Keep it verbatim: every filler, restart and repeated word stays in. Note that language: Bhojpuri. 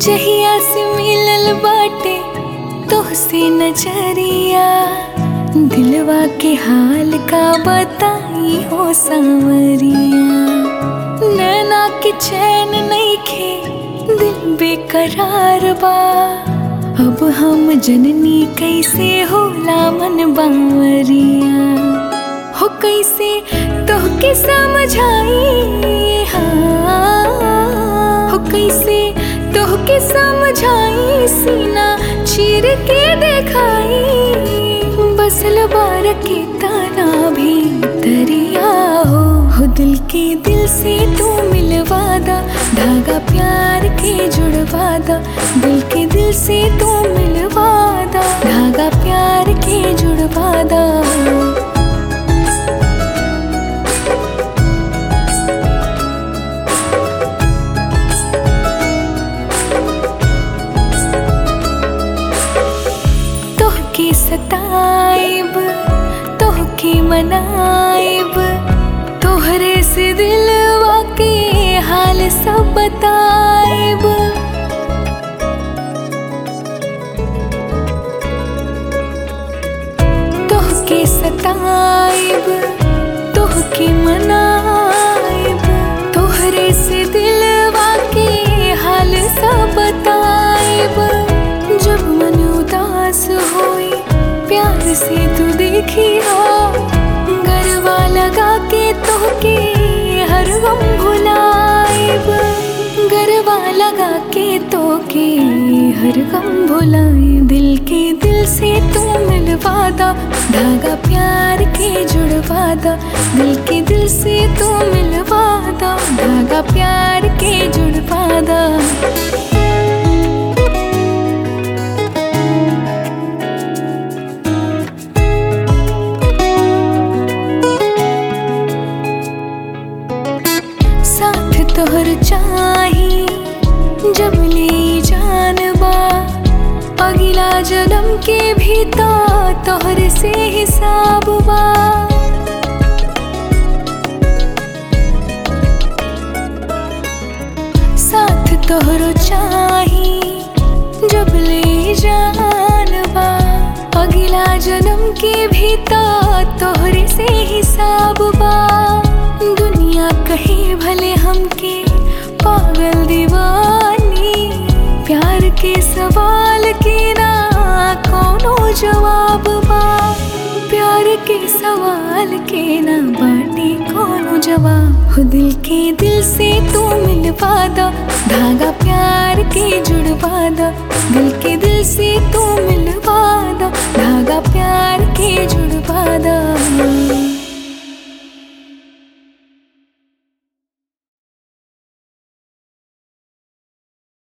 जहिया से मिलल बाटे तोहसे नजरिया, दिलवा के हाल का बताई हो सांवरिया। नैना के चैन नइखे दिल बेकरार बा, अब हम जननी कैसे होला मन बावरिया। हो कैसे तोहके समझाई, हाँ हो कैसे तोहके समझाई, सीना चीर के देखाई। बसल बार के ताना भी दरिया हो, हो दिल के दिल से तू मिलवादा, धागा प्यार के जुड़वादा। दिल के दिल से तू मिलवादा, धागा प्यार के जुड़वादा। तोहके सताइब, तोहके मनाइब, तोहरे से दिलवा के हाल सब बताइब। तोहके सताइब, तोहके मनाइब, तोहरे से दिलवा के हाल सब बताइब। जब मन उदास होई प्यार से तू देखी हो, गरबा लगा के तोहके हर गम भुलाइब। गरबा लगा के तोहके हर गम भुलाई। दिल के दिल से तू मिलवादा, धागा प्यार के जुड़वादा। दिल के दिल से तू मिलवादा, धागा प्यार के जुड़वादा। साथ तोहर चाही जब ले जानबा, अगला जन्म के भी तो तोहर से हिसाब बा। साथ तोहर चाही जब ले जानबा, अगला जन्म के भी तो तोहर से हिसाब बा। दुनिया कहे भले हमके पागल दीवानी, प्यार के सवाल के ना कोनो जवाब बा। प्यार के सवाल के ना बाटे कोनो जवाब। हो दिल के दिल से तू मिलवादा, धागा प्यार के जुड़वादा। दिल के दिल से तू मिलवादा, धागा प्यार के जुड़वादा।